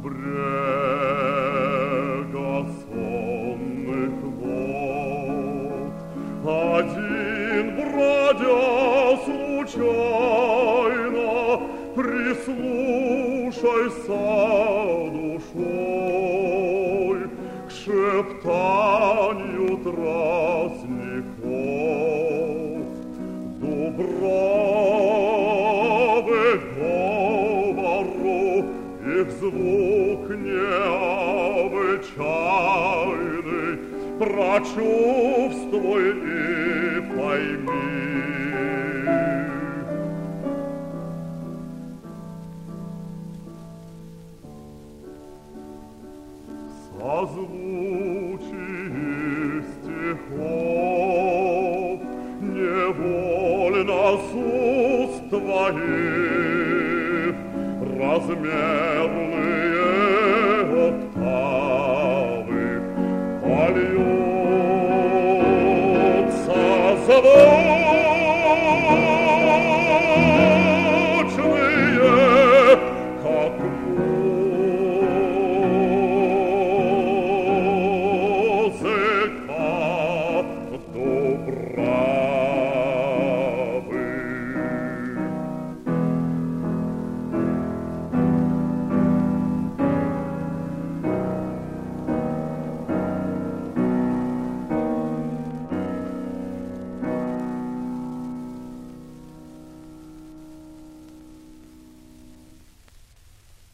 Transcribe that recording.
брега сонных вод один бродя случайно, прислушайся душой к шептанию тростников. Дубравы говору, их звук необычайный, прочувствуй и пойми. Созвучие стихов невольно с уст твоих размерные октавы польются звучные, как